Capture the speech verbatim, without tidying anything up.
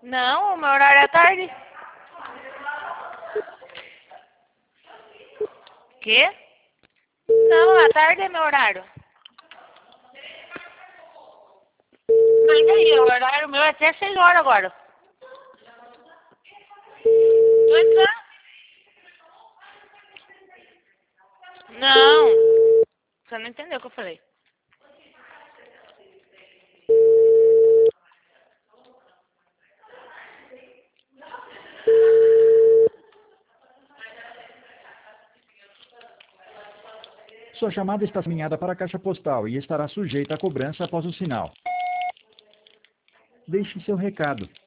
Não, o meu horário é tarde. Quê? Não, à tarde é meu horário. Mas aí, o horário meu é até seis horas agora. Pois é. Não. Você não entendeu o que eu falei. Sua chamada está encaminhada para a caixa postal e estará sujeita a cobrança após o sinal. Deixe seu recado.